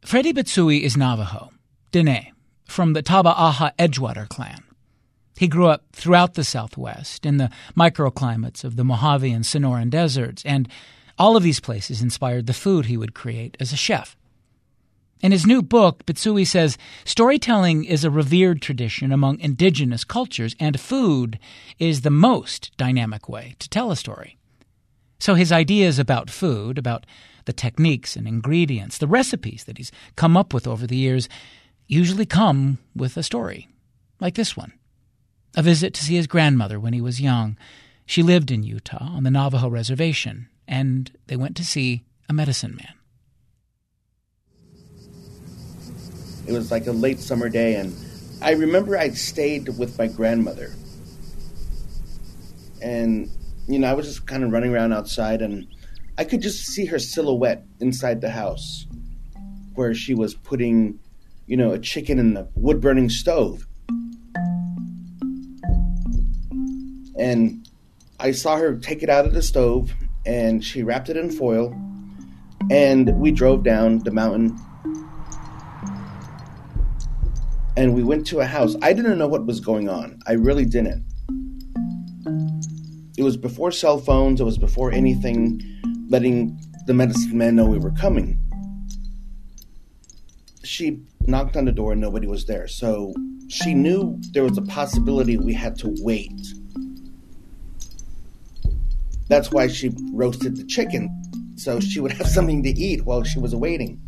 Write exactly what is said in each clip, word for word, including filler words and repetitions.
Freddie Bitsoe is Navajo, Dene, from the Taba'aha Edgewater clan. He grew up throughout the Southwest in the microclimates of the Mojave and Sonoran deserts, and all of these places inspired the food he would create as a chef. In his new book, Bitsoe says storytelling is a revered tradition among indigenous cultures, and food is the most dynamic way to tell a story. So his ideas about food, about the techniques and ingredients, the recipes that he's come up with over the years, usually come with a story, like this one. A visit to see his grandmother when he was young. She lived in Utah on the Navajo reservation, and they went to see a medicine man. It was like a late summer day, and I remember I stayed with my grandmother. And, you know, I was just kind of running around outside, and I could just see her silhouette inside the house where she was putting, you know, a chicken in the wood-burning stove. And I saw her take it out of the stove, and she wrapped it in foil, and we drove down the mountain. And we went to a house. I didn't know what was going on. I really didn't. It was before cell phones. It was before anything letting the medicine man know we were coming. She knocked on the door and nobody was there. So she knew there was a possibility we had to wait. That's why she roasted the chicken, so she would have something to eat while she was waiting.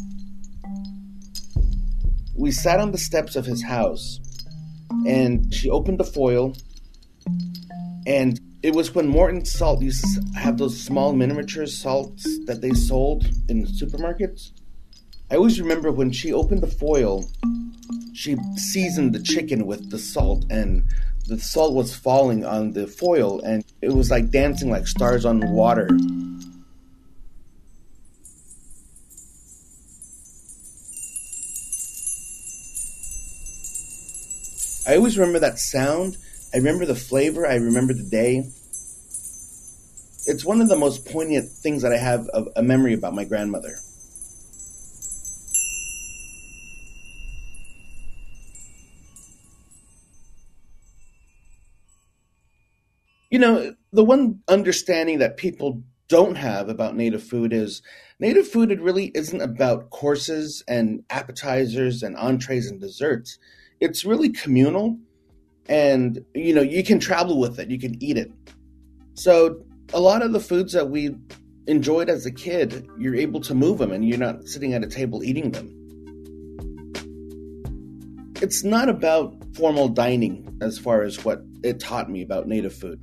We sat on the steps of his house, and she opened the foil, and it was when Morton Salt used to have those small miniature salts that they sold in the supermarkets. I always remember when she opened the foil, she seasoned the chicken with the salt, and the salt was falling on the foil, and it was like dancing like stars on water. I always remember that sound. I remember the flavor. I remember the day. It's one of the most poignant things that I have of a memory about my grandmother. You know, the one understanding that people don't have about Native food is Native food, it really isn't about courses and appetizers and entrees and desserts. It's really communal, and, you know, you can travel with it. You can eat it. So a lot of the foods that we enjoyed as a kid, you're able to move them, and you're not sitting at a table eating them. It's not about formal dining as far as what it taught me about Native food.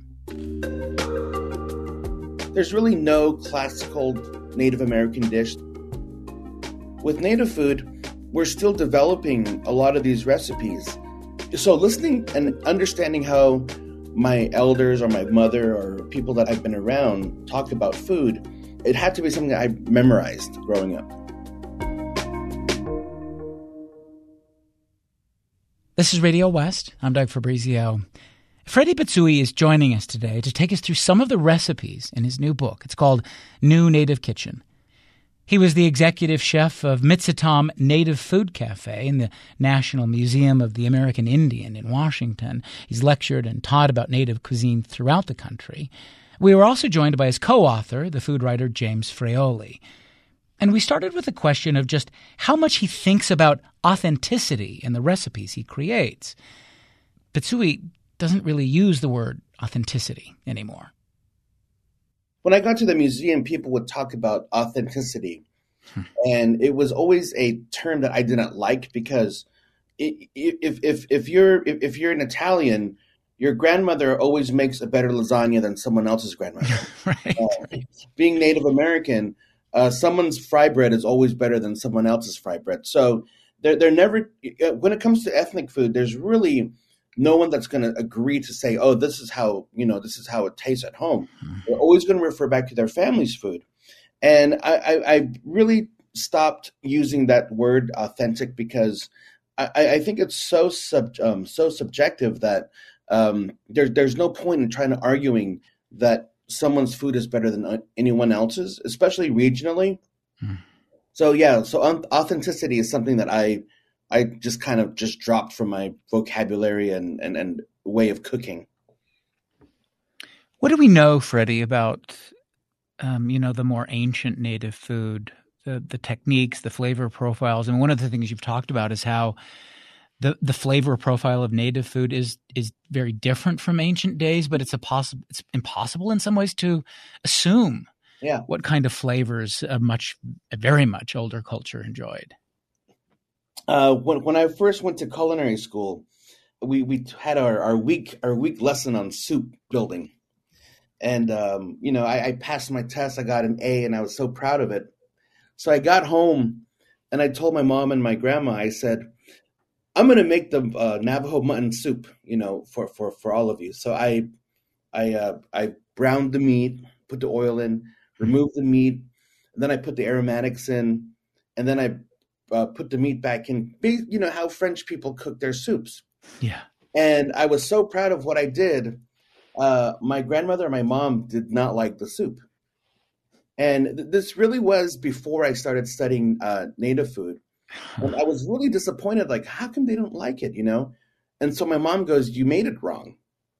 There's really no classical Native American dish. With Native food, we're still developing a lot of these recipes. So listening and understanding how my elders or my mother or people that I've been around talk about food, it had to be something that I memorized growing up. This is Radio West. I'm Doug Fabrizio. Freddie Bitsoe is joining us today to take us through some of the recipes in his new book. It's called New Native Kitchen. He was the executive chef of Mitzitam Native Food Cafe in the National Museum of the American Indian in Washington. He's lectured and taught about Native cuisine throughout the country. We were also joined by his co-author, the food writer James Fraioli. And we started with a question of just how much he thinks about authenticity in the recipes he creates. Bitsoe doesn't really use the word authenticity anymore. When I got to the museum, people would talk about authenticity. Hmm. And it was always a term that I did not like because it, if, if, if, you're, if, if you're an Italian, your grandmother always makes a better lasagna than someone else's grandmother. right, uh, right. Being Native American, uh, someone's fry bread is always better than someone else's fry bread. So they're, they're never – when it comes to ethnic food, there's really – no one that's going to agree to say, oh, this is how, you know, this is how it tastes at home. Mm-hmm. They're always going to refer back to their family's food. And I, I, I really stopped using that word authentic because I, I think it's so sub, um, so subjective that um, there, there's no point in trying to arguing that someone's food is better than anyone else's, especially regionally. Mm-hmm. So yeah, so un- authenticity is something that I I just kind of just dropped from my vocabulary and and, and way of cooking. What do we know, Freddie, about um, you know, the more ancient native food, the the techniques, the flavor profiles? And one of the things you've talked about is how the the flavor profile of native food is is very different from ancient days, but it's a possible it's impossible in some ways to assume Yeah. what kind of flavors a much a very much older culture enjoyed. Uh, when when I first went to culinary school, we we had our, our week our week lesson on soup building, and um, you know I, I passed my test. I got an A, and I was so proud of it. So I got home, and I told my mom and my grandma. I said, I'm going to make the uh, Navajo mutton soup, you know, for, for, for all of you. So I I uh, I browned the meat, put the oil in, removed the meat, and then I put the aromatics in, and then I uh, put the meat back in. You know how French people cook their soups. Yeah. And I was so proud of what I did. Uh, my grandmother and my mom did not like the soup. And th- this really was before I started studying uh, native food. And I was really disappointed, like, how come they don't like it, you know? And so my mom goes, you made it wrong.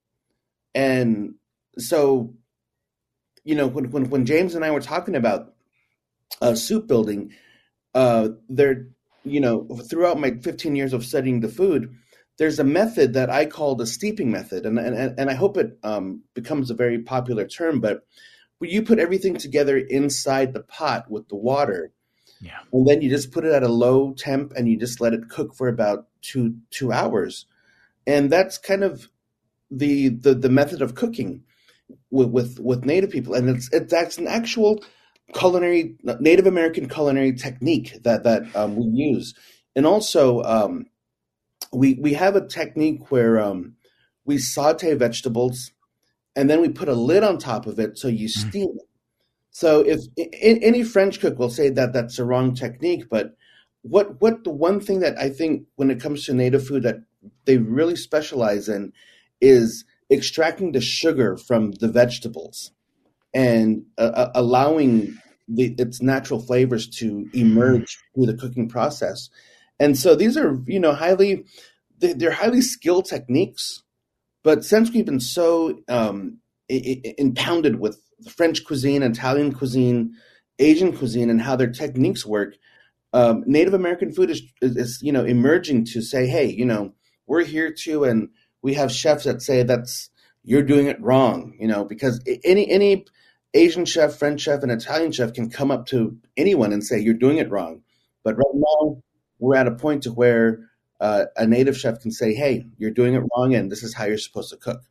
And so, you know, when when, when James and I were talking about uh, soup building, uh, there, you know, throughout my fifteen years of studying the food, there's a method that I call the steeping method. And, and, and I hope it um, becomes a very popular term, but you put everything together inside the pot with the water. Yeah. And then you just put it at a low temp and you just let it cook for about two two hours. And that's kind of the the, the method of cooking with, with, with Native people. And it's it, that's an actual culinary, Native American culinary technique that, that um, we use. And also um, we we have a technique where um, we saute vegetables and then we put a lid on top of it so you steam it. So if in, any French cook will say that that's a wrong technique, but what what the one thing that I think when it comes to native food that they really specialize in is extracting the sugar from the vegetables and uh, allowing the, its natural flavors to emerge through the cooking process. And so these are, you know, highly they're highly skilled techniques, but since we've been so um, impounded with French cuisine, Italian cuisine, Asian cuisine, and how their techniques work, um, Native American food is, is, is, you know, emerging to say, hey, you know, we're here too, and we have chefs that say that's you're doing it wrong, you know, because any any Asian chef, French chef, and Italian chef can come up to anyone and say you're doing it wrong. But right now, we're at a point to where uh, a native chef can say, hey, you're doing it wrong, and this is how you're supposed to cook.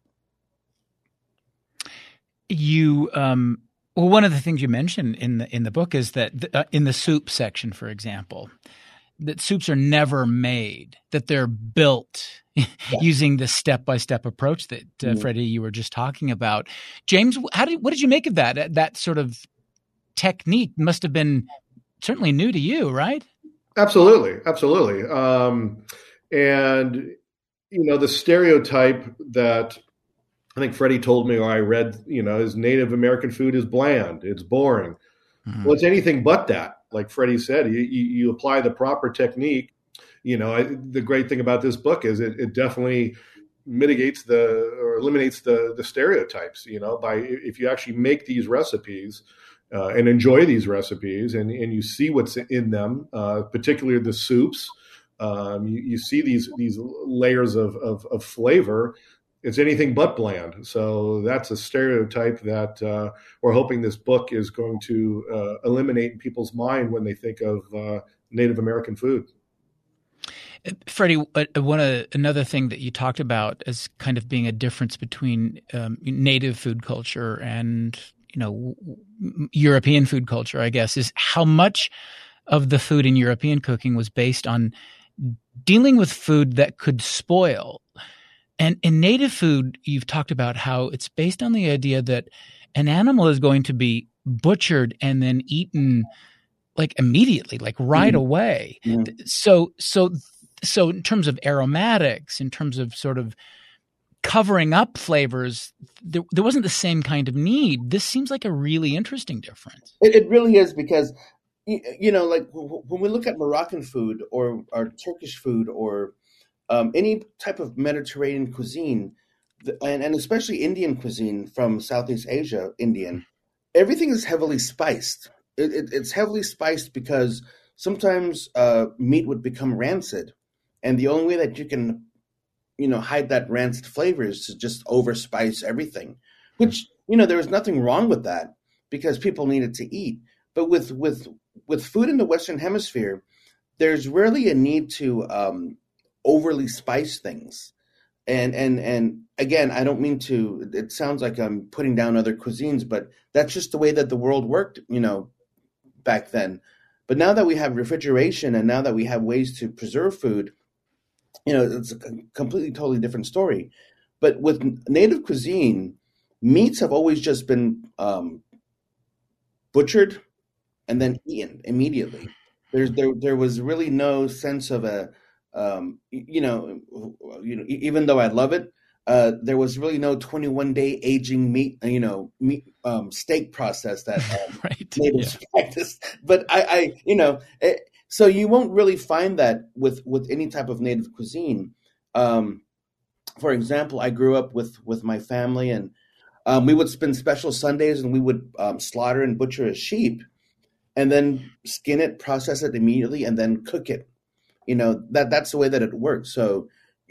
You um, well, one of the things you mentioned in the in the book is that the, uh, in the soup section, for example, that soups are never made; that they're built yeah. using the step by step approach that uh, mm-hmm. Freddie, you were just talking about. James, how did what did you make of that? That sort of technique must have been certainly new to you, right? Absolutely, absolutely. Um, and you know, the stereotype that I think Freddie told me, or I read, you know, is Native American food is bland, it's boring. Mm-hmm. Well, it's anything but that. Like Freddie said, you, you, you apply the proper technique. You know, I, the great thing about this book is it, it definitely mitigates the or eliminates the the stereotypes. You know, by if you actually make these recipes uh, and enjoy these recipes, and and you see what's in them, uh, particularly the soups, um, you, you see these these layers of of, of flavor. It's anything but bland. So that's a stereotype that uh, we're hoping this book is going to uh, eliminate in people's mind when they think of uh, Native American food. Freddie, one uh, another thing that you talked about as kind of being a difference between um, native food culture and, you know, European food culture, I guess, is how much of the food in European cooking was based on dealing with food that could spoil. And in native food, you've talked about how it's based on the idea that an animal is going to be butchered and then eaten like immediately, like right mm. away. Mm. So, so, so in terms of aromatics, in terms of sort of covering up flavors, there, there wasn't the same kind of need. This seems like a really interesting difference. It, it really is, because you, you know, like w- when we look at Moroccan food or or Turkish food or um, any type of Mediterranean cuisine, the, and, and especially Indian cuisine from Southeast Asia, Indian, everything is heavily spiced. It, it, it's heavily spiced because sometimes uh, meat would become rancid, and the only way that you can, you know, hide that rancid flavor is to just overspice everything. Which, you know, there was nothing wrong with that because people needed to eat. But with with with food in the Western Hemisphere, there's rarely a need to um, overly spice things. And and and again, I don't mean to. It sounds like I'm putting down other cuisines, but that's just the way that the world worked, you know, back then. But now that we have refrigeration and now that we have ways to preserve food, you know, it's a completely, totally different story. But with native cuisine, meats have always just been um, butchered and then eaten immediately. There's there there was really no sense of a um, you know you know even though I love it, uh, there was really no twenty-one day aging meat you know meat um, steak process that um, Right. natives Yeah. practiced. But I, I you know it, so you won't really find that with with any type of native cuisine. Um, for example, I grew up with with my family and um, we would spend special Sundays and we would um, slaughter and butcher a sheep and then skin it, process it immediately, and then cook it. You know, that that's the way that it works. So,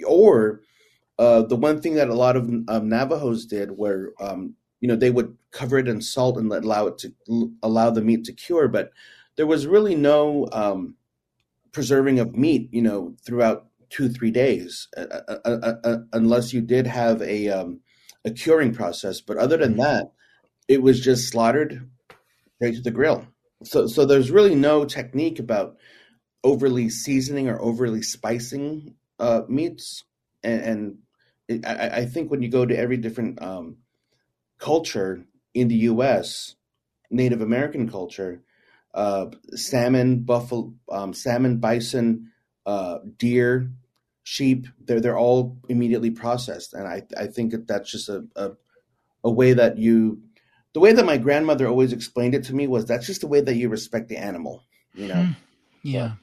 or uh, the one thing that a lot of um, Navajos did, where um, you know they would cover it in salt and let, allow it to allow the meat to cure, but there was really no um, preserving of meat, you know, throughout two three days, uh, uh, uh, uh, unless you did have a um, a curing process. But other than that, it was just slaughtered straight to the grill. So, so there's really no technique about overly seasoning or overly spicing uh, meats, and, and it, I, I think when you go to every different um, culture in the U S, Native American culture, uh, salmon, buffalo, um, salmon, bison, uh, deer, sheep, they're they're all immediately processed, and I I think that that's just a, a a way that you the way that my grandmother always explained it to me was that's just the way that you respect the animal, you know. Hmm. Yeah.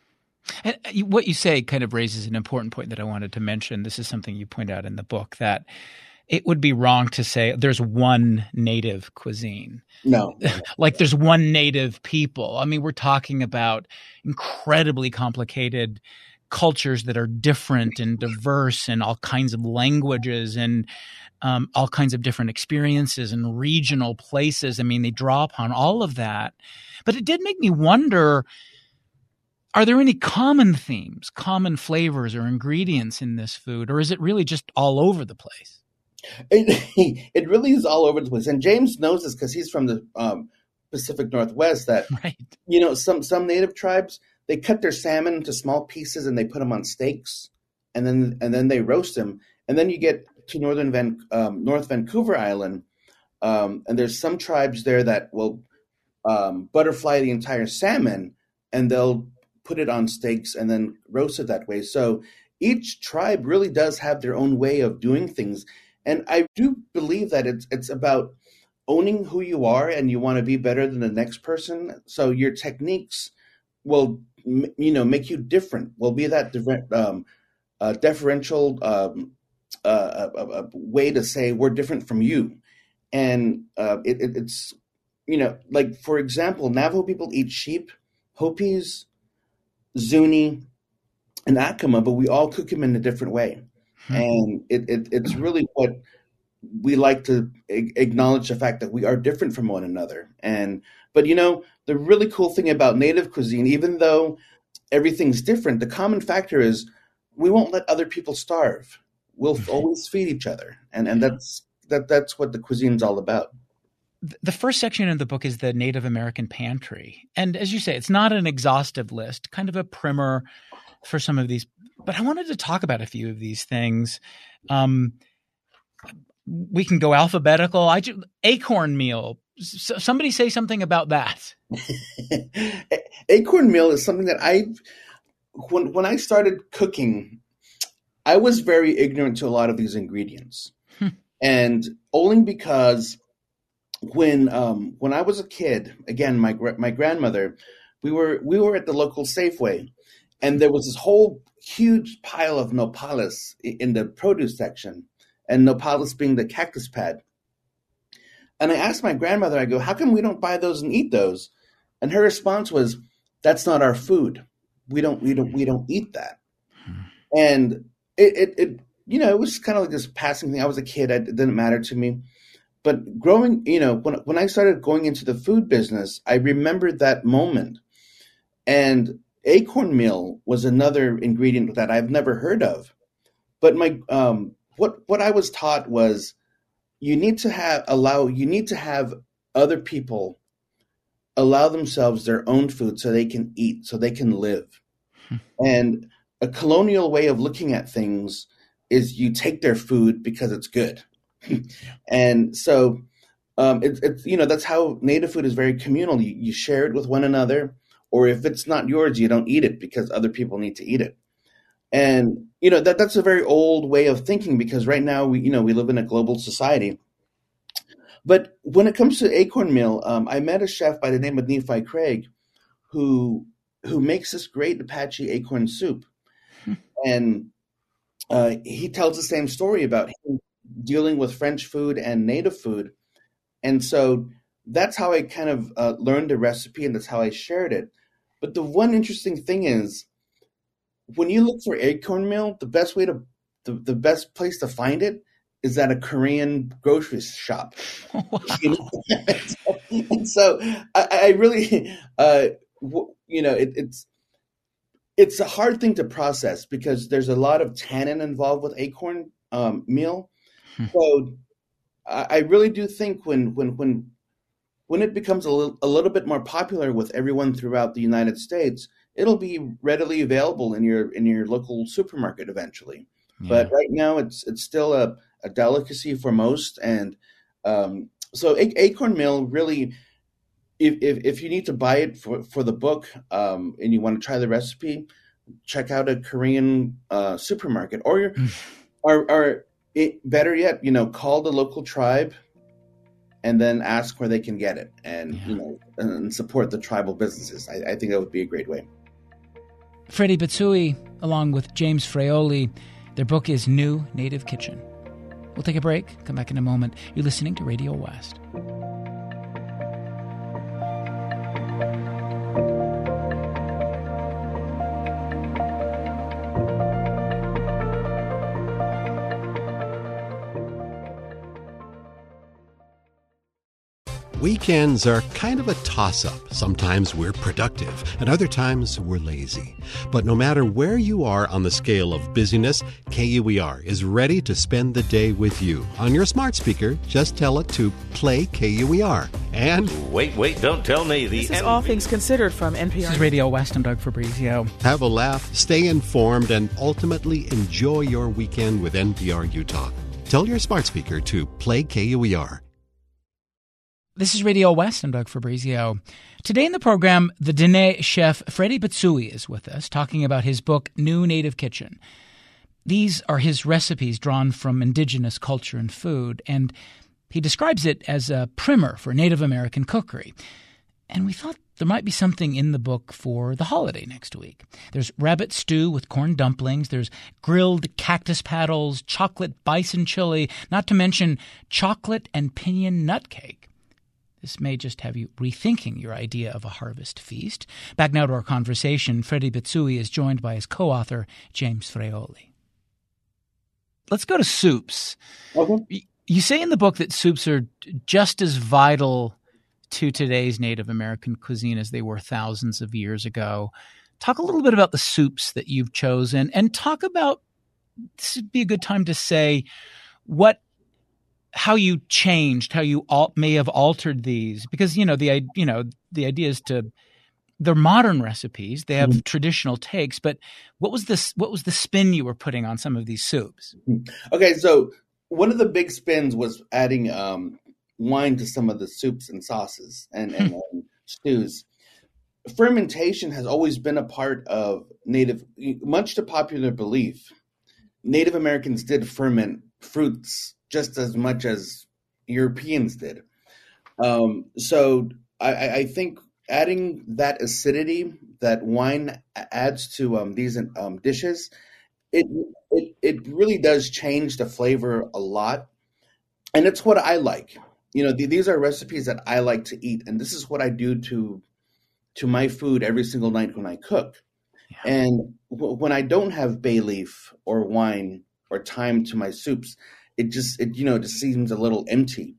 And what you say kind of raises an important point that I wanted to mention. This is something you point out in the book, that it would be wrong to say there's one native cuisine. No. Like there's one native people. I mean, we're talking about incredibly complicated cultures that are different and diverse and all kinds of languages and um, all kinds of different experiences and regional places. I mean, they draw upon all of that. But it did make me wonder, are there any common themes, common flavors or ingredients in this food, or is it really just all over the place? It, it really is all over the place. And James knows this because he's from the um, Pacific Northwest that, right. you know, some, some native tribes, they cut their salmon into small pieces and they put them on steaks and then and then they roast them. And then you get to northern Van, um, North Vancouver Island, um, and there's some tribes there that will um, butterfly the entire salmon and they'll put it on steaks and then roast it that way. So each tribe really does have their own way of doing things. And I do believe that it's it's about owning who you are and you want to be better than the next person. So your techniques will, you know, make you different. Will be that different, um, uh, deferential um, uh, a, a way to say we're different from you. And uh, it, it, it's, you know, like, for example, Navajo people eat sheep, Hopis, Zuni, and Acoma, but we all cook them in a different way. Hmm. And it, it, it's really what we like to a- acknowledge the fact that we are different from one another. And, but you know, the really cool thing about native cuisine, even though everything's different, the common factor is we won't let other people starve. We'll always feed each other. And, and that's, that, that's what the cuisine's all about. The first section of the book is the Native American pantry. And as you say, it's not an exhaustive list, kind of a primer for some of these. But I wanted to talk about a few of these things. Um, we can go alphabetical. I just, acorn meal. S- somebody say something about that. Acorn meal is something that I, when when I started cooking, I was very ignorant to a lot of these ingredients. Hmm. And only because when um, when I was a kid, again, my my grandmother, we were we were at the local Safeway, and there was this whole huge pile of nopales in the produce section, and nopales being the cactus pad. And I asked my grandmother, I go, how come we don't buy those and eat those? And her response was, that's not our food. We don't we don't we don't eat that. Hmm. And it, it it you know, it was kind of like this passing thing. I was a kid, it didn't matter to me. But growing, you know, when when I started going into the food business, I remembered that moment. And acorn meal was another ingredient that I've never heard of. But my um, what what I was taught was you need to have allow you need to have other people allow themselves their own food so they can eat, so they can live. Hmm. And a colonial way of looking at things is you take their food because it's good. And so um, it, it's you know that's how native food is very communal. You, you share it with one another. Or if it's not yours, you don't eat it because other people need to eat it. And, you know, that that's a very old way of thinking because right now, we you know, we live in a global society. But when it comes to acorn meal, um, I met a chef by the name of Nephi Craig who who makes this great Apache acorn soup. Hmm. And uh, he tells the same story about him dealing with French food and native food. And so that's how I kind of uh, learned the recipe, and that's how I shared it. But the one interesting thing is, when you look for acorn meal, the best way to, the, the best place to find it is at a Korean grocery shop. Wow. And so I, I really, uh, you know, it, it's it's a hard thing to process because there's a lot of tannin involved with acorn um, meal. Hmm. So I, I really do think when when when When it becomes a little, a little bit more popular with everyone throughout the United States, it'll be readily available in your in your local supermarket eventually. Yeah. But right now, it's it's still a, a delicacy for most, and um, so acorn meal really, if, if if you need to buy it for for the book um, and you want to try the recipe, check out a Korean uh, supermarket, or your, or or it, better yet, you know, call the local tribe. And then ask where they can get it, and yeah. you know, and support the tribal businesses. I, I think that would be a great way. Freddie Bitsoie, along with James Fraioli, their book is New Native Kitchen. We'll take a break. Come back in a moment. You're listening to Radio West. Weekends are kind of a toss-up. Sometimes we're productive, and other times we're lazy. But no matter where you are on the scale of busyness, K U E R is ready to spend the day with you. On your smart speaker, just tell it to play K U E R. And wait, wait, don't tell me. The this is N- All Things Considered from N P R. This is Radio West. I'm Doug Fabrizio. Have a laugh, stay informed, and ultimately enjoy your weekend with N P R Utah. Tell your smart speaker to play K U E R. This is Radio West. I'm Doug Fabrizio. Today in the program, the Dene chef Freddie Bitsoie is with us, talking about his book, New Native Kitchen. These are his recipes drawn from indigenous culture and food, and he describes it as a primer for Native American cookery. And we thought there might be something in the book for the holiday next week. There's rabbit stew with corn dumplings. There's grilled cactus paddles, chocolate bison chili, not to mention chocolate and pinyon nut cake. This may just have you rethinking your idea of a harvest feast. Back now to our conversation. Freddie Bitsoie is joined by his co-author, James Fraioli. Let's go to soups. Okay. You say in the book that soups are just as vital to today's Native American cuisine as they were thousands of years ago. Talk a little bit about the soups that you've chosen, and talk about, this would be a good time to say, what how you changed, how you al- may have altered these, because you know the you know the idea is to they're modern recipes, they have mm-hmm. traditional takes, but what was this? What was the spin you were putting on some of these soups? Okay, so one of the big spins was adding um, wine to some of the soups and sauces and, and um, stews. Fermentation has always been a part of Native, much to popular belief. Native Americans did ferment fruits just as much as Europeans did. Um, so I, I think adding that acidity that wine adds to um, these um, dishes, it, it it really does change the flavor a lot, and it's what I like. You know, th- these are recipes that I like to eat, and this is what I do to to my food every single night when I cook. Yeah. And w- when I don't have bay leaf or wine or thyme to my soups, it just it you know it just seems a little empty.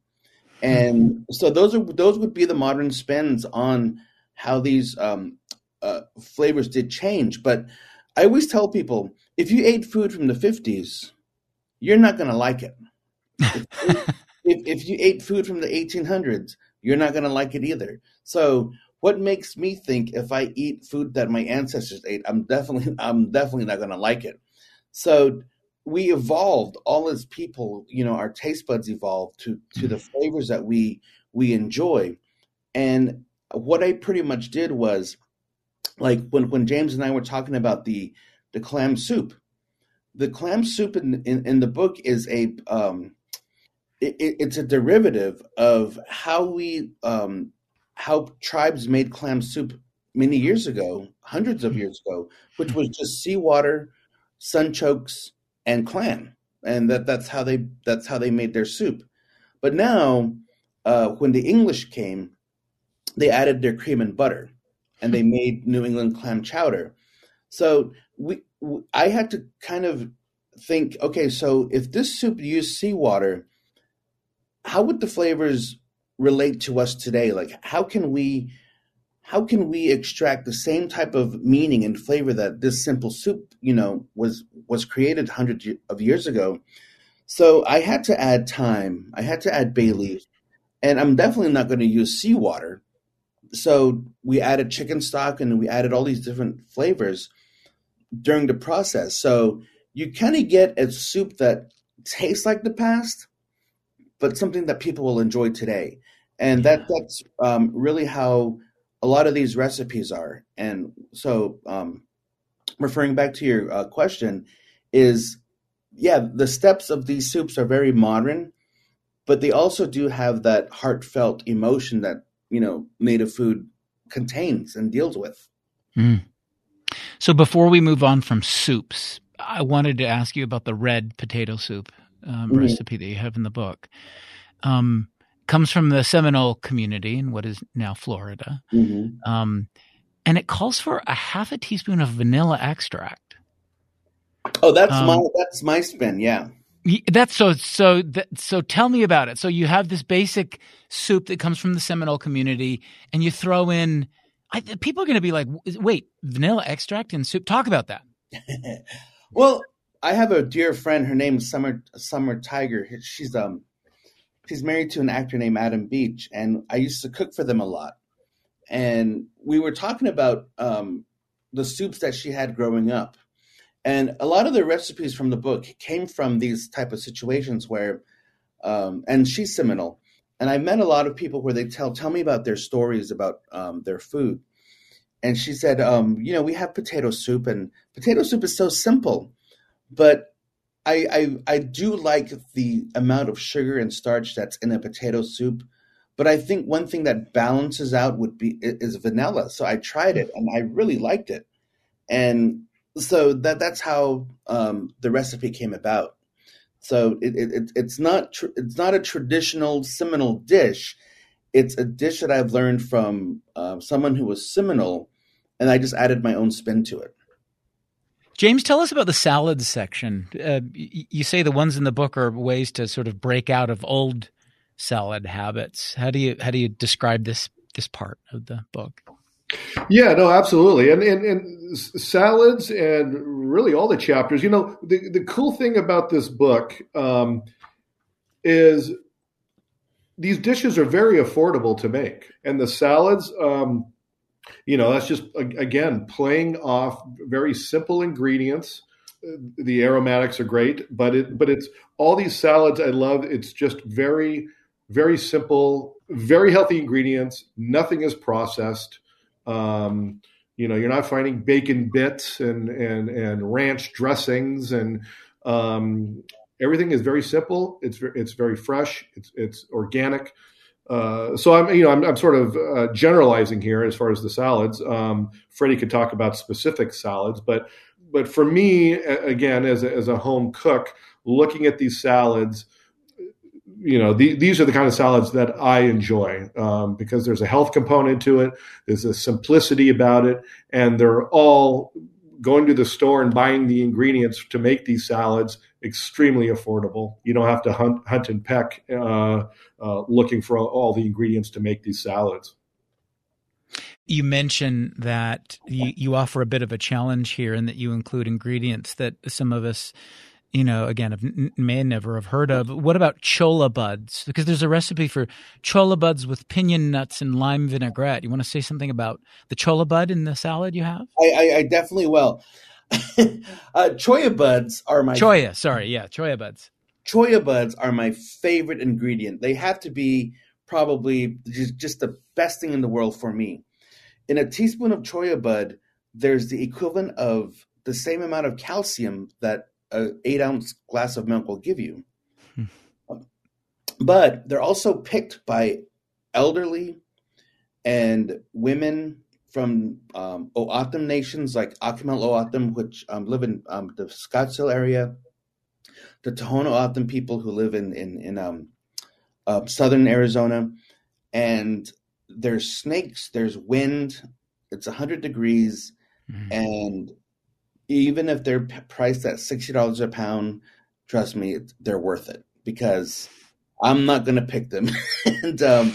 And so those are those would be the modern spins on how these um, uh, flavors did change. But I always tell people, if you ate food from the fifties, you're not going to like it. If, if, if you ate food from the eighteen hundreds, you're not going to like it either. So what makes me think if I eat food that my ancestors ate, I'm definitely I'm definitely not going to like it. So we evolved all as people, you know, our taste buds evolved to to the flavors that we we enjoy. And what I pretty much did was, like when, when James and I were talking about the the clam soup, the clam soup in in, in the book is a um, it, it's a derivative of how we um, how tribes made clam soup many years ago, hundreds of years ago, which was just seawater, sunchokes, and clam, and that that's how they that's how they made their soup. But now, uh, when the English came, they added their cream and butter, and they made New England clam chowder. So we, we I had to kind of think, okay, so if this soup used seawater, how would the flavors relate to us today? Like, how can we how can we extract the same type of meaning and flavor that this simple soup, you know, was was created hundreds of years ago? So I had to add thyme. I had to add bay leaf, and I'm definitely not going to use seawater. So we added chicken stock, and we added all these different flavors during the process. So you kind of get a soup that tastes like the past, but something that people will enjoy today. And that that's um, really how a lot of these recipes are. And so um, referring back to your uh, question is, yeah, the steps of these soups are very modern, but they also do have that heartfelt emotion that, you know, native food contains and deals with. Mm. So before we move on from soups, I wanted to ask you about the red potato soup um, mm-hmm. recipe that you have in the book. Um, comes from the Seminole community in what is now Florida. Mm-hmm. Um, and it calls for a half a teaspoon of vanilla extract. Oh, that's um, my that's my spin. Yeah. That's so, so, that, so tell me about it. So you have this basic soup that comes from the Seminole community, and you throw in, I, people are going to be like, wait, vanilla extract in soup? Talk about that. Well, I have a dear friend. Her name is Summer, Summer Tiger. She's, um, she's married to an actor named Adam Beach, and I used to cook for them a lot. And we were talking about, um, the soups that she had growing up. And a lot of the recipes from the book came from these type of situations where, um, and she's Seminole, and I met a lot of people where they tell, tell me about their stories about um, their food. And she said, um, you know, we have potato soup, and potato soup is so simple, but I, I, I do like the amount of sugar and starch that's in a potato soup. But I think one thing that balances out would be is vanilla. So I tried it, and I really liked it. And so that that's how um, the recipe came about. So it, it it's not tr- it's not a traditional Seminole dish. It's a dish that I've learned from uh, someone who was Seminole, and I just added my own spin to it. James, tell us about the salads section. Uh, you say the ones in the book are ways to sort of break out of old salad habits. How do you how do you describe this this part of the book? Yeah, no, absolutely. And, and and salads and really all the chapters, you know, the, the cool thing about this book um, is these dishes are very affordable to make. And the salads, um, you know, that's just, again, playing off very simple ingredients. The aromatics are great, but it but it's all these salads I love. It's just very, very simple, very healthy ingredients. Nothing is processed. Um, you know, you're not finding bacon bits and, and, and ranch dressings, and um, everything is very simple. It's it's very fresh. It's it's organic, Uh, so I'm, you know, I'm, I'm sort of uh, generalizing here as far as the salads. Um, Freddie could talk about specific salads, but but for me, again, as a, as a home cook, looking at these salads, you know, the, these are the kind of salads that I enjoy um, because there's a health component to it, there's a simplicity about it, and they're all going to the store and buying the ingredients to make these salads extremely affordable. You don't have to hunt, hunt and peck uh, uh, looking for all, all the ingredients to make these salads. You mentioned that you, you offer a bit of a challenge here in that you include ingredients that some of us, you know, again, have, may never have heard of. What about cholla buds? Because there's a recipe for cholla buds with piñon nuts and lime vinaigrette. You want to say something about the cholla bud in the salad you have? I, I, I definitely will. uh, cholla buds are my cholla. Sorry, yeah, cholla buds. Cholla buds are my favorite ingredient. They have to be probably just, just the best thing in the world for me. In a teaspoon of cholla bud, there's the equivalent of the same amount of calcium that an eight ounce glass of milk will give you. Hmm. But they're also picked by elderly and women from um, O'odham nations like Akimel O'odham, which um, live in um, the Scottsdale area, the Tohono O'odham people who live in, in, in um, uh, southern Arizona. And there's snakes, there's wind, it's one hundred degrees, mm. and even if they're priced at sixty dollars a pound, trust me, they're worth it because I'm not going to pick them. and, um,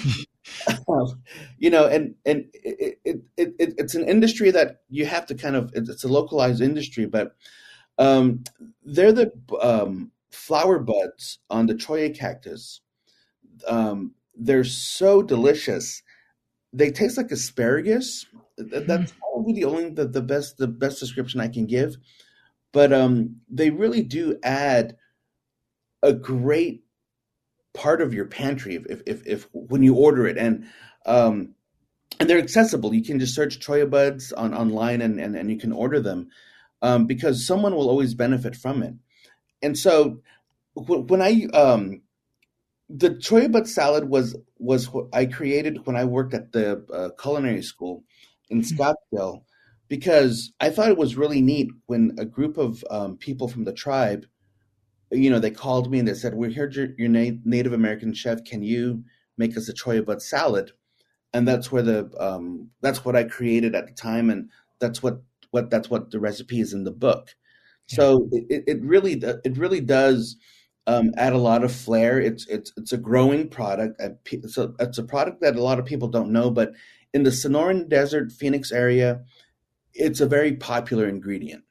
you know, and, and it, it, it, it, it's an industry that you have to kind of, it's a localized industry, but um, they're the um, flower buds on the cholla cactus. Um, they're so delicious. They taste like asparagus. That's probably the only the, the best the best description I can give. But um, they really do add a great part of your pantry if if if, if when you order it, and um, and they're accessible. You can just search cholla buds on online and, and and you can order them um, because someone will always benefit from it. And so when, when I um, the cholla bud salad was was what I created when I worked at the uh, culinary school in Scottsdale, because I thought it was really neat when a group of um, people from the tribe, you know, they called me and they said, "We're here, your, your na- Native American chef. Can you make us a cholla bud salad?" And that's where the um, that's what I created at the time, and that's what what that's what the recipe is in the book. Yeah. So it, it really it really does. Um, add a lot of flair. It's it's it's a growing product. It's a, it's a product that a lot of people don't know, but in the Sonoran Desert, Phoenix area, it's a very popular ingredient.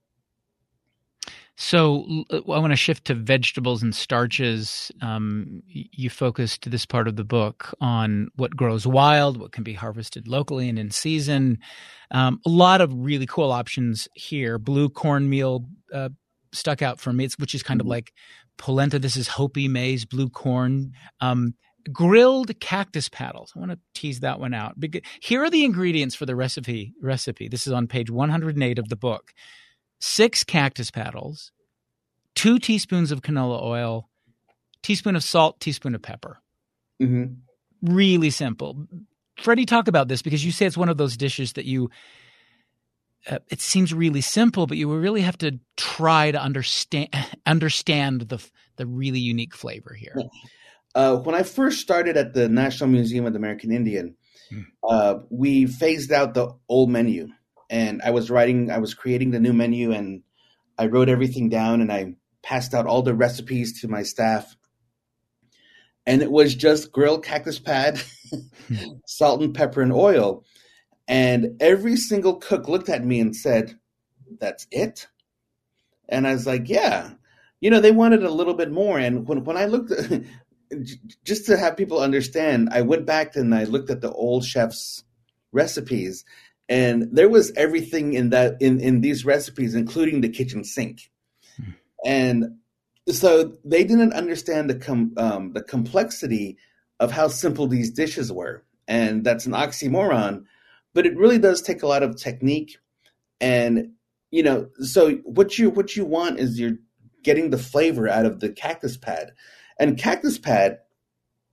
So I want to shift to vegetables and starches. Um, you focused this part of the book on what grows wild, what can be harvested locally and in season. Um, a lot of really cool options here. Blue cornmeal uh, stuck out for me, it's, which is kind mm-hmm. of like polenta. This is Hopi maize, blue corn, um, grilled cactus paddles. I want to tease that one out. Here are the ingredients for the recipe. Recipe. This is on page one hundred eight of the book. Six cactus paddles, two teaspoons of canola oil, teaspoon of salt, teaspoon of pepper. Mm-hmm. Really simple. Freddie, talk about this because you say it's one of those dishes that you Uh, it seems really simple, but you really have to try to understand understand the the really unique flavor here. Uh, when I first started at the National Museum of the American Indian, mm. uh, we phased out the old menu, and I was writing, I was creating the new menu, and I wrote everything down, and I passed out all the recipes to my staff, and it was just grilled cactus pad, mm. salt and pepper and oil. And every single cook looked at me and said, "That's it?" And I was like, yeah. You know, they wanted a little bit more. And when, when I looked, at, just to have people understand, I went back and I looked at the old chef's recipes, and there was everything in that in, in these recipes, including the kitchen sink. Hmm. And so they didn't understand the com, um, the complexity of how simple these dishes were. And that's an oxymoron. But it really does take a lot of technique, and you know. So what you what you want is you're getting the flavor out of the cactus pad, and cactus pad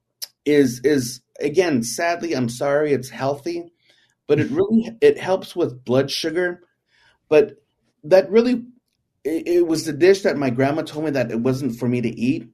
is is again, sadly, I'm sorry, it's healthy, but it really it helps with blood sugar. But that really it, it was the dish that my grandma told me that it wasn't for me to eat.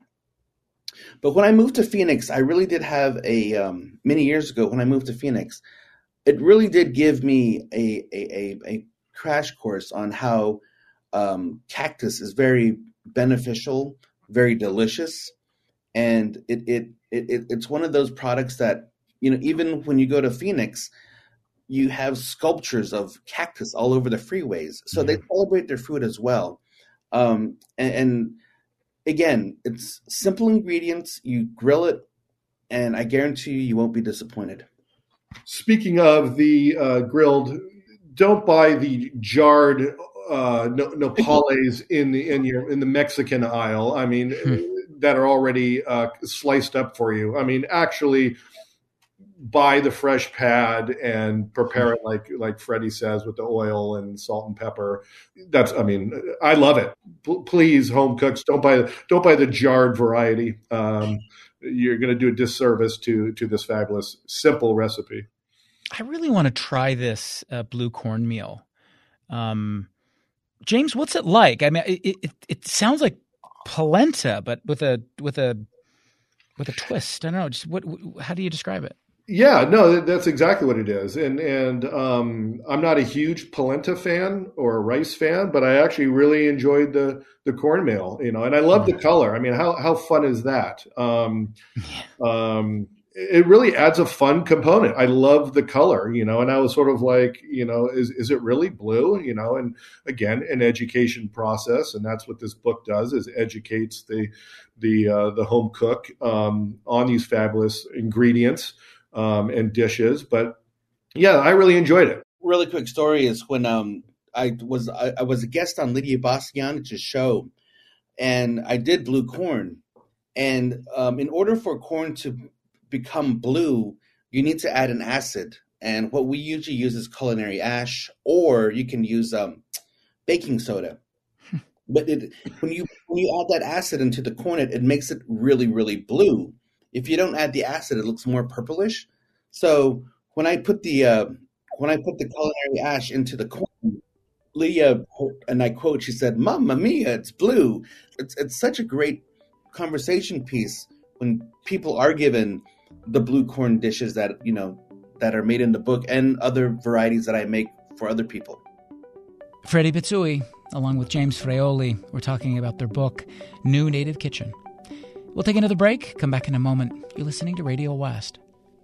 But when I moved to Phoenix, I really did have a um, many years ago when I moved to Phoenix, it really did give me a a, a, a crash course on how um, cactus is very beneficial, very delicious, and it, it it it's one of those products that, you know, even when you go to Phoenix, you have sculptures of cactus all over the freeways, so they celebrate their food as well. Um, and, and again, it's simple ingredients. You grill it, and I guarantee you, you won't be disappointed. Speaking of the uh, grilled, don't buy the jarred uh, nopales in the in your in the Mexican aisle. I mean, that are already uh, sliced up for you. I mean, actually buy the fresh pad and prepare it like like Freddie says, with the oil and salt and pepper. That's, I mean, I love it. P- please, home cooks, don't buy don't buy the jarred variety. Um, you're going to do a disservice to to this fabulous simple recipe. I really want to try this uh, blue cornmeal. Um, James, what's it like? I mean, it, it it sounds like polenta, but with a with a with a twist. I don't know. Just what? How do you describe it? Yeah, no, that's exactly what it is. And and um, I'm not a huge polenta fan or a rice fan, but I actually really enjoyed the the cornmeal, you know, and I love the color. I mean, how how fun is that? Um, um, it really adds a fun component. I love the color, you know, and I was sort of like, you know, is is it really blue? You know, and again, an education process, and that's what this book does, is educates the the uh, the home cook um, on these fabulous ingredients. Um, and dishes, but yeah, I really enjoyed it. Really quick story is when um, I was I, I was a guest on Lydia Bastianich's show, and I did blue corn, and um, in order for corn to become blue, you need to add an acid, and what we usually use is culinary ash, or you can use um, baking soda. But it, when you when you add that acid into the corn, it, it makes it really really blue. If you don't add the acid, it looks more purplish. So when I put the uh, when I put the culinary ash into the corn, Leah, and I quote, she said, "Mamma mia, it's blue." It's it's such a great conversation piece when people are given the blue corn dishes that, you know, that are made in the book and other varieties that I make for other people. Freddie Bitsoy, along with James Fraioli, we're talking about their book, New Native Kitchen. We'll take another break, come back in a moment. You're listening to Radio West.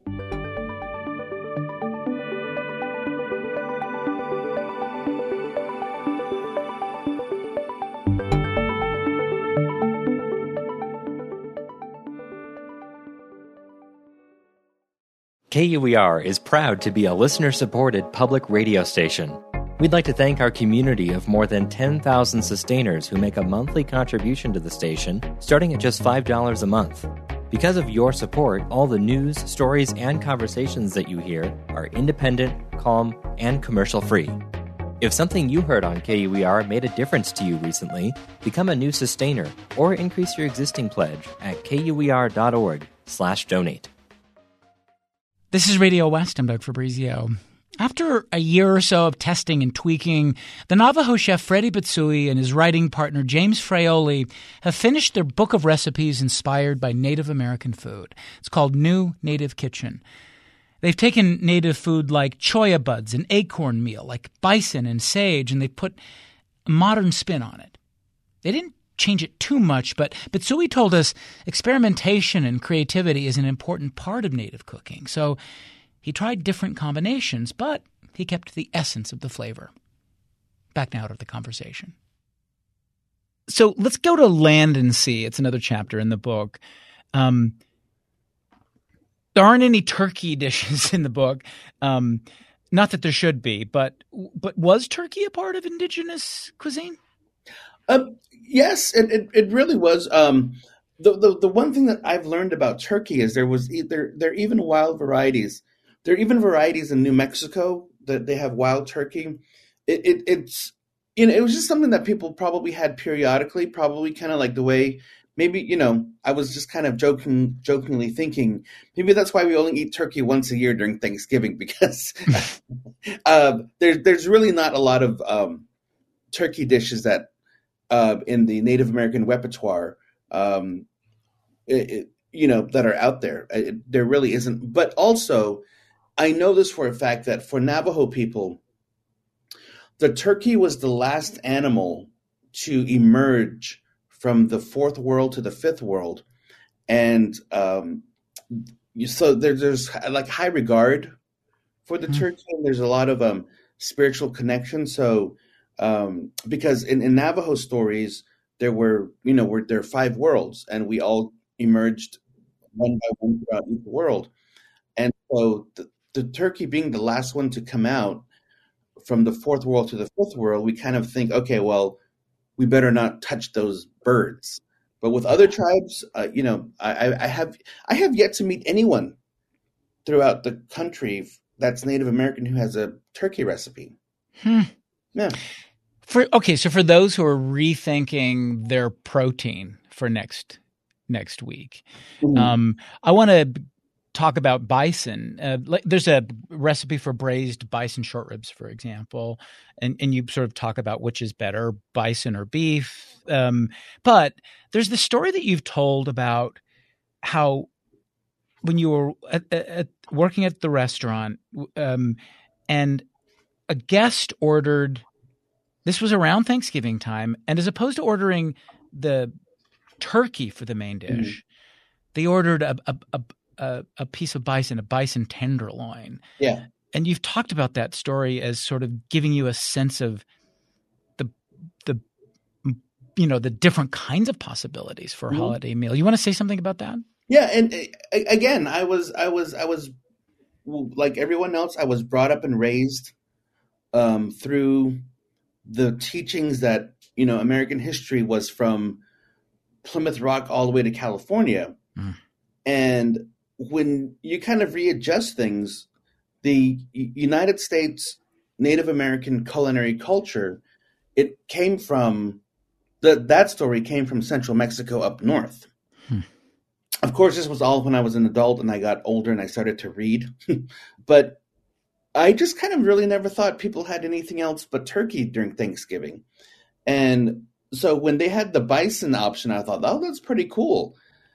K U E R is proud to be a listener-supported public radio station. We'd like to thank our community of more than ten thousand sustainers who make a monthly contribution to the station, starting at just five dollars a month. Because of your support, all the news, stories, and conversations that you hear are independent, calm, and commercial-free. If something you heard on K U E R made a difference to you recently, become a new sustainer or increase your existing pledge at kuer.org slash donate. This is Radio West. I'm Doug Fabrizio. After a year or so of testing and tweaking, the Navajo chef Freddie Bitsoy and his writing partner James Fraioli have finished their book of recipes inspired by Native American food. It's called New Native Kitchen. They've taken native food like cholla buds and acorn meal, like bison and sage, and they put a modern spin on it. They didn't change it too much, but Bitsoy told us experimentation and creativity is an important part of native cooking. So he tried different combinations, but he kept the essence of the flavor. Back now to the conversation. So let's go to Land and Sea. It's another chapter in the book. Um, there aren't any turkey dishes in the book. Um, not that there should be, but but was turkey a part of indigenous cuisine? Um, yes, it, it, it really was. Um, the, the the one thing that I've learned about turkey is there was either there are even wild varieties. There are even varieties in New Mexico that they have wild turkey. It, it, it's, you know, it was just something that people probably had periodically, probably kind of like the way maybe, you know, I was just kind of joking, jokingly thinking maybe that's why we only eat turkey once a year during Thanksgiving, because uh, there's there's really not a lot of um, turkey dishes that uh, in the Native American repertoire, um, it, it, you know, that are out there. It, there really isn't. But also, I know this for a fact that for Navajo people, the turkey was the last animal to emerge from the fourth world to the fifth world. And um, you, so there, there's like high regard for the mm-hmm. turkey. And there's a lot of um, spiritual connection. So um, because in, in Navajo stories, there were, you know, were, there are five worlds, and we all emerged one by one throughout each world. And so the, the turkey being the last one to come out from the fourth world to the fifth world, we kind of think, okay, well, we better not touch those birds. But with other tribes, uh, you know, I, I have I have yet to meet anyone throughout the country that's Native American who has a turkey recipe. Hmm. Yeah. For okay, so for those who are rethinking their protein for next next week, mm-hmm. um, I want to talk about bison. Uh, there's a recipe for braised bison short ribs, for example, and, and you sort of talk about which is better, bison or beef. Um, but there's the story that you've told about how when you were at, at, working at the restaurant um, and a guest ordered, this was around Thanksgiving time, and as opposed to ordering the turkey for the main dish, mm-hmm. they ordered a, a, a A, a piece of bison, a bison tenderloin. Yeah. And you've talked about that story as sort of giving you a sense of the, the you know, the different kinds of possibilities for a mm-hmm. holiday meal. You want to say something about that? Yeah. And uh, again, I was, I was, I was like everyone else, I was brought up and raised um, through the teachings that, you know, American history was from Plymouth Rock all the way to California. Mm. And when you kind of readjust things, the United States Native American culinary culture, it came from the, that story came from central Mexico up north. Hmm. Of course, this was all when I was an adult and I got older and I started to read. But I just kind of really never thought people had anything else but turkey during Thanksgiving. And so when they had the bison option, I thought, oh, that's pretty cool.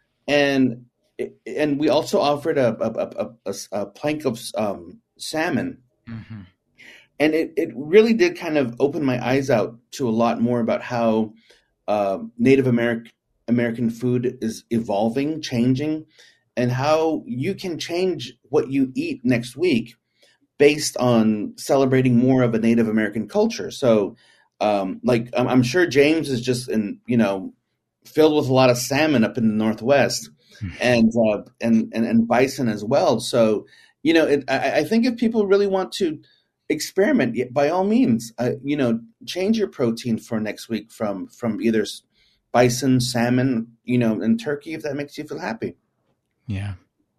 And And we also offered a a, a, a, a plank of um, salmon. Mm-hmm. And it, it really did kind of open my eyes out to a lot more about how uh, Native American American food is evolving, changing, and how you can change what you eat next week based on celebrating more of a Native American culture. So, um, like, I'm, I'm sure James is just in, you know, filled with a lot of salmon up in the Northwest. And, uh, and and and bison as well. So, you know, it, I, I think if people really want to experiment, by all means, uh, you know, change your protein for next week from from either bison, salmon, you know, and turkey, if that makes you feel happy. Yeah.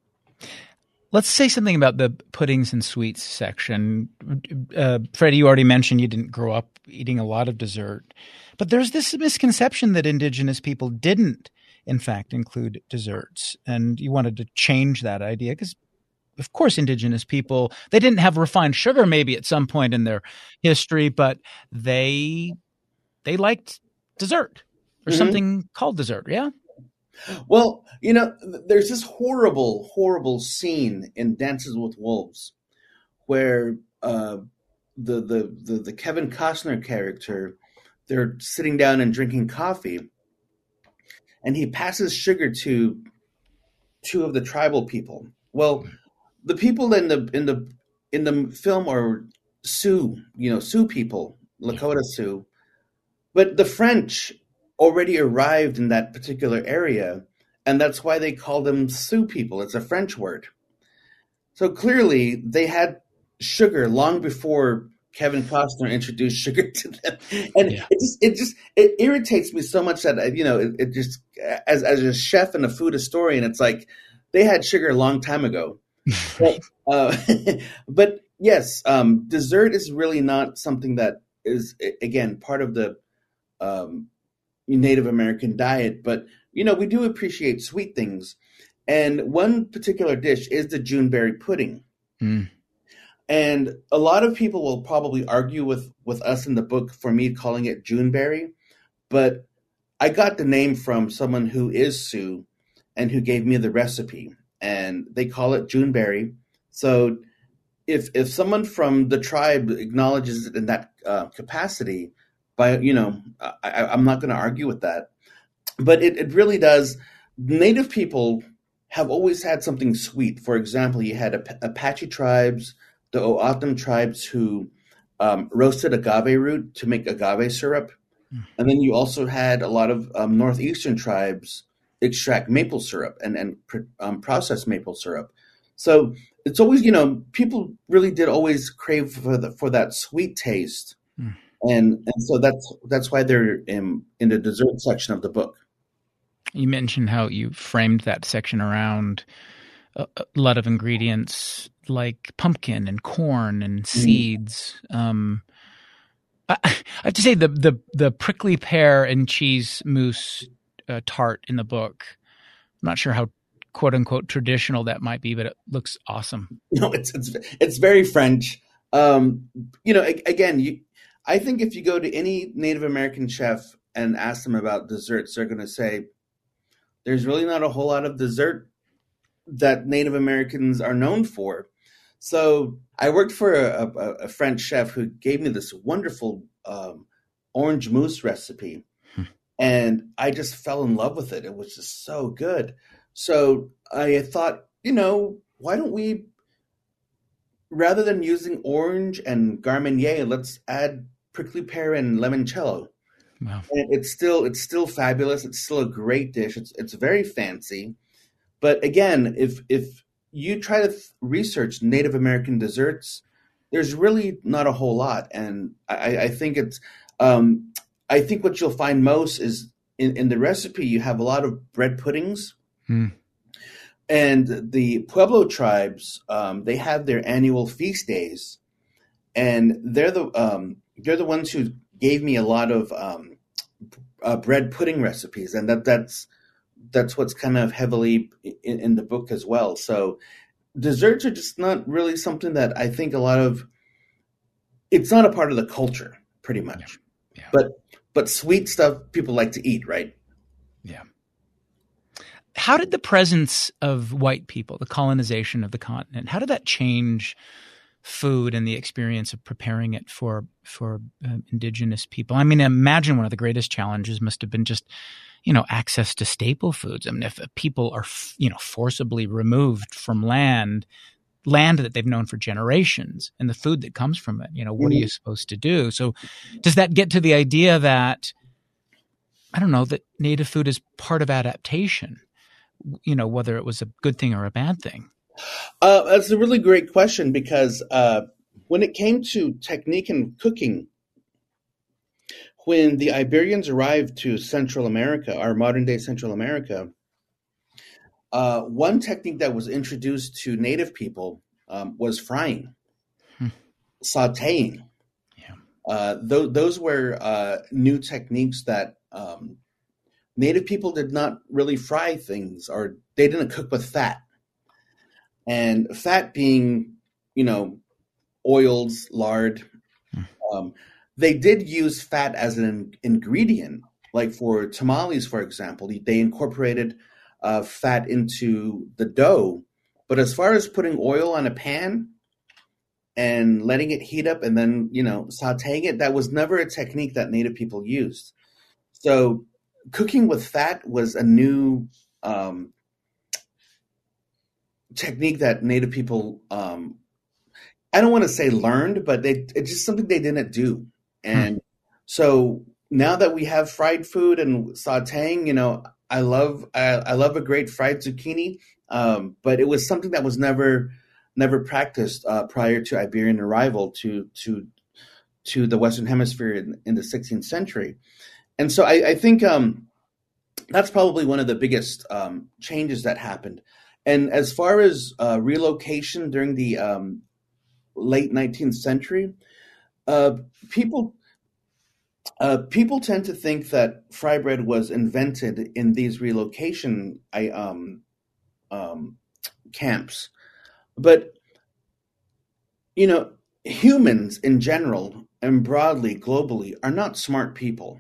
Let's say something about the puddings and sweets section. Uh, Freddie, you already mentioned you didn't grow up eating a lot of dessert, but there's this misconception that indigenous people didn't, in fact, include desserts. And you wanted to change that idea because, of course, indigenous people, they didn't have refined sugar maybe at some point in their history, but they they liked dessert or mm-hmm. something called dessert, yeah? Well, you know, there's this horrible, horrible scene in Dances with Wolves where uh, the, the, the, the Kevin Costner character, they're sitting down and drinking coffee, and he passes sugar to two of the tribal people. Well, the people in the in the in the film are Sioux, you know, Sioux people, Lakota Sioux, but the French already arrived in that particular area, and that's why they call them Sioux people. It's a French word. So clearly, they had sugar long before Kevin Costner introduced sugar to them, and yeah. it just it just it irritates me so much that, you know, it, it just as as a chef and a food historian, it's like they had sugar a long time ago. but, uh, but yes, um, dessert is really not something that is, again, part of the um, Native American diet. But you know, we do appreciate sweet things. And one particular dish is the Juneberry pudding. Mm. And a lot of people will probably argue with, with us in the book for me calling it Juneberry, but I got the name from someone who is Sioux and who gave me the recipe, and they call it Juneberry. So if if someone from the tribe acknowledges it in that uh, capacity, by you know, I, I'm not going to argue with that. But it, it really does. Native people have always had something sweet. For example, you had Ap- Apache tribes, the O'odham tribes who um, roasted agave root to make agave syrup. And then you also had a lot of um, northeastern tribes extract maple syrup and, and um, process maple syrup. So it's always, you know, people really did always crave for the, for that sweet taste. Mm. And and so that's that's why they're in, in the dessert section of the book. You mentioned how you framed that section around a, a lot of ingredients like pumpkin and corn and seeds. Mm. Um I have to say the, the, the prickly pear and cheese mousse uh, tart in the book, I'm not sure how quote unquote traditional that might be, but it looks awesome. No, it's, it's, it's very French. Um, you know, again, you, I think if you go to any Native American chef and ask them about desserts, they're going to say, there's really not a whole lot of dessert that Native Americans are known for. So I worked for a, a, a French chef who gave me this wonderful um, orange mousse recipe, hmm. and I just fell in love with it. It was just so good. So I thought, you know, why don't we, rather than using orange and Garmonier, let's add prickly pear and limoncello. Wow. And it's still it's still fabulous. It's still a great dish. It's it's very fancy, but again, if if you try to th- research Native American desserts, there's really not a whole lot. And I, I think it's, um, I think what you'll find most is in, in the recipe, you have a lot of bread puddings. Hmm. And the Pueblo tribes, um, they have their annual feast days, and they're the um, they're the ones who gave me a lot of um, uh, bread pudding recipes, and that that's. That's what's kind of heavily in, in the book as well. So desserts are just not really something that I think a lot of, it's not a part of the culture pretty much, yeah. Yeah. but, but sweet stuff people like to eat, right? Yeah. How did the presence of white people, the colonization of the continent, how did that change food and the experience of preparing it for, for uh, indigenous people? I mean, imagine one of the greatest challenges must have been just, you know, access to staple foods. I mean, if people are, you know, forcibly removed from land, land that they've known for generations, and the food that comes from it, you know, what mm-hmm. are you supposed to do? So does that get to the idea that, I don't know, that native food is part of adaptation, you know, whether it was a good thing or a bad thing? Uh, that's a really great question, because uh, when it came to technique and cooking, when the Iberians arrived to Central America, our modern-day Central America, uh, one technique that was introduced to native people um, was frying, hmm. sautéing. Yeah. Uh, th- those were uh, new techniques that um, native people did not really fry things, or they didn't cook with fat. And fat being, you know, oils, lard, hmm. um, they did use fat as an ingredient, like for tamales, for example. They incorporated uh, fat into the dough. But as far as putting oil on a pan and letting it heat up and then, you know, sautéing it, that was never a technique that Native people used. So cooking with fat was a new um, technique that Native people, um, I don't want to say learned, but they, it's just something they didn't do. And hmm. so now that we have fried food and sautéing, you know, I love I, I love a great fried zucchini, um, but it was something that was never never practiced uh, prior to Iberian arrival to to to the Western Hemisphere in, in the sixteenth century. And so I, I think um, that's probably one of the biggest um, changes that happened. And as far as uh, relocation during the um, late nineteenth century, uh, people uh, people tend to think that fry bread was invented in these relocation I, um, um, camps. But, you know, humans in general and broadly, globally, are not smart people.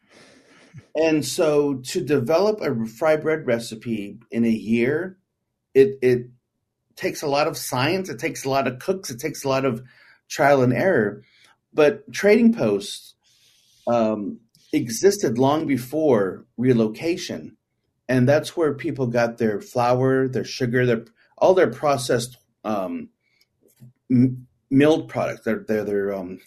And so to develop a fry bread recipe in a year, it, it takes a lot of science, it takes a lot of cooks, it takes a lot of trial and error. But Trading Post um, existed long before relocation. And that's where people got their flour, their sugar, their all their processed um, m- milled products. They're, they're, they're um,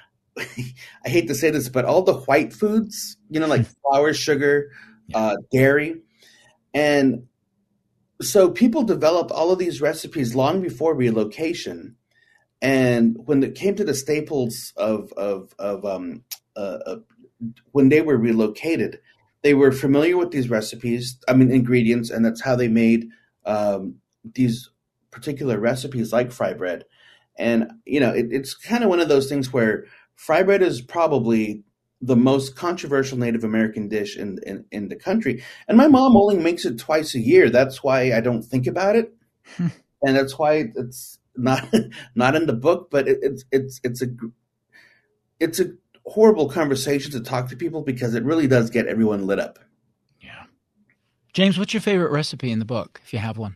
I hate to say this, but all the white foods, you know, like flour, sugar, yeah. uh, dairy. And so people developed all of these recipes long before relocation. And when it came to the staples of, of, of um, uh, uh, when they were relocated, they were familiar with these recipes, I mean, ingredients, and that's how they made um, these particular recipes like fry bread. And, you know, it, it's kind of one of those things where fry bread is probably the most controversial Native American dish in, in, in the country. And my mom only makes it twice a year. That's why I don't think about it. And that's why it's not not in the book, but it, it's it's it's a it's a horrible conversation to talk to people because it really does get everyone lit up. Yeah. James, what's your favorite recipe in the book, if you have one?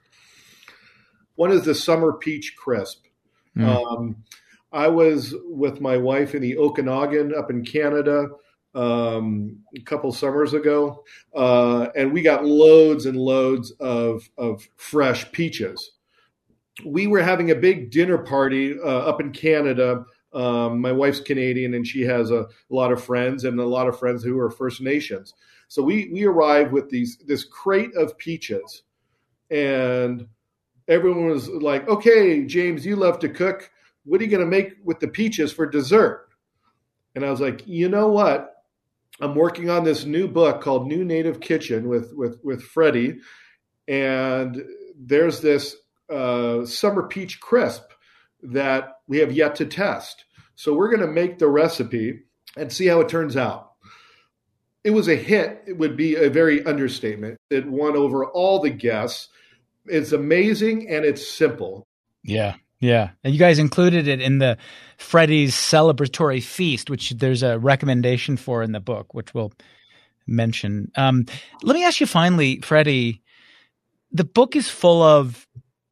One is the summer peach crisp. Mm. Um, I was with my wife in the Okanagan up in Canada um, a couple summers ago, uh, and we got loads and loads of, of fresh peaches. We were having a big dinner party uh, up in Canada. Um, my wife's Canadian, and she has a, a lot of friends and a lot of friends who are First Nations. So we we arrived with these this crate of peaches, and everyone was like, "Okay, James, you love to cook. What are you going to make with the peaches for dessert?" And I was like, "You know what? I'm working on this new book called New Native Kitchen with with with Freddie, and there's this uh, summer peach crisp that we have yet to test. So we're going to make the recipe and see how it turns out." It was a hit. It would be a very understatement. It won over all the guests. It's amazing and it's simple. Yeah. Yeah. And you guys included it in the Freddie's celebratory feast, which there's a recommendation for in the book, which we'll mention. Um, let me ask you finally, Freddie, the book is full of,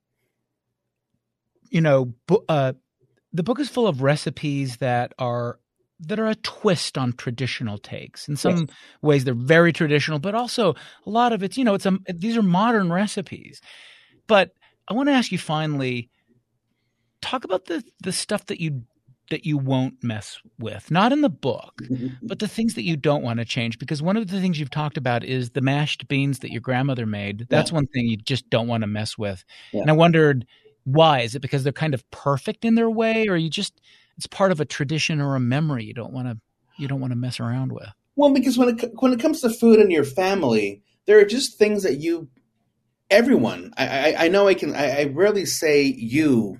you know, uh, the book is full of recipes that are that are a twist on traditional takes. In some yes. ways, they're very traditional, but also a lot of it's, you know, it's a, these are modern recipes. But I want to ask you finally, talk about the the stuff that you that you won't mess with, not in the book, but the things that you don't want to change. Because one of the things you've talked about is the mashed beans that your grandmother made. That's yeah. one thing you just don't want to mess with. Yeah. And I wondered, why? Is it because they're kind of perfect in their way, or you just it's part of a tradition or a memory you don't want to you don't want to mess around with? Well, because when it when it comes to food in your family, there are just things that you everyone I I, I know I can I, I rarely say you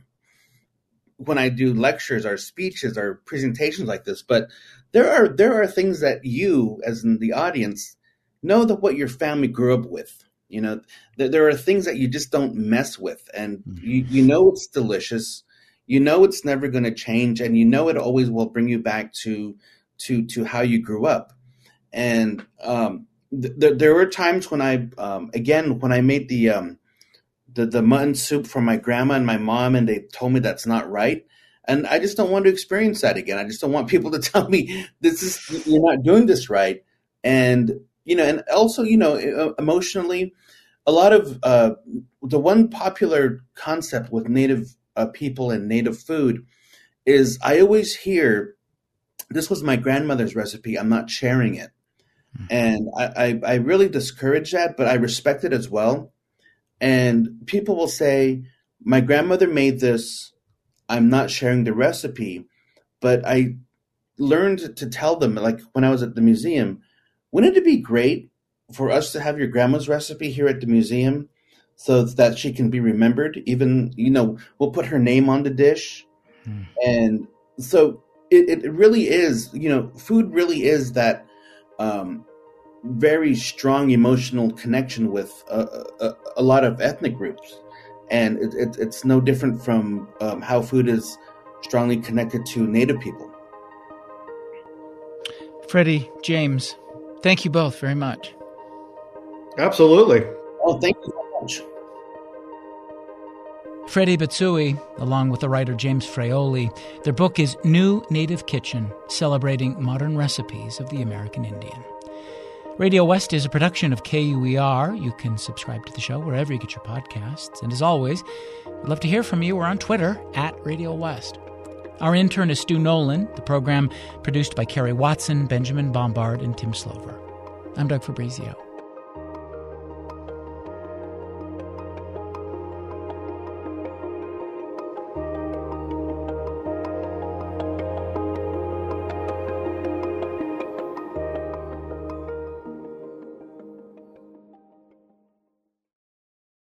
when I do lectures or speeches or presentations like this, but there are there are things that you, as in the audience, know that what your family grew up with. You know, there, there are things that you just don't mess with, and mm-hmm. you, you know it's delicious. You know it's never going to change, and you know it always will bring you back to to to how you grew up. And um, th- th- there were times when I, um, again, when I made the um, the the mutton soup for my grandma and my mom, and they told me that's not right. And I just don't want to experience that again. I just don't want people to tell me this is you're not doing this right. And you know, and also, you know, emotionally, a lot of uh, the one popular concept with Native uh, people and Native food is I always hear, "This was my grandmother's recipe. I'm not sharing it." Mm-hmm. And I, I, I really discourage that, but I respect it as well. And people will say, "My grandmother made this. I'm not sharing the recipe." But I learned to tell them, like when I was at the museum, wouldn't it be great for us to have your grandma's recipe here at the museum so that she can be remembered? Even, you know, we'll put her name on the dish. Hmm. And so it, it really is, you know, food really is that um, very strong emotional connection with a, a, a lot of ethnic groups. And it, it, it's no different from um, how food is strongly connected to Native people. Freddie, James, thank you both very much. Absolutely. Oh, thank you so much. Freddie Bitsoie, along with the writer James Fraioli, their book is New Native Kitchen, Celebrating Modern Recipes of the American Indian. Radio West is a production of K U E R. You can subscribe to the show wherever you get your podcasts. And as always, we'd love to hear from you. We're on Twitter, at Radio West. Our intern is Stu Nolan, the program produced by Kerry Watson, Benjamin Bombard, and Tim Slover. I'm Doug Fabrizio.